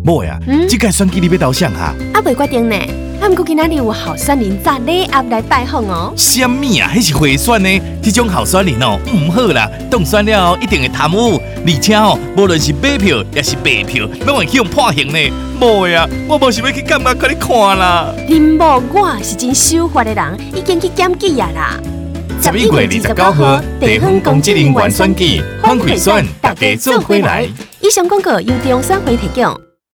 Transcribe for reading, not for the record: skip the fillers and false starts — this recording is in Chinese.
某呀，这届选举你要投谁哈？ 未决定呢。不过今仔日有候选人早礼盒来拜访哦。 什么啊？迄是贿选呢？这种候选人哦，唔好啦，当选了后一定会贪污，而且哦，无论是买票也是白票，拢会去用判刑呢。无呀，我无想要去监狱甲你看啦。 林某，我是真守法的人，已经去检举啊啦。 11月29号，地方公职人员选举，反贿选，大家做伙来。 以上广告由中选会提供。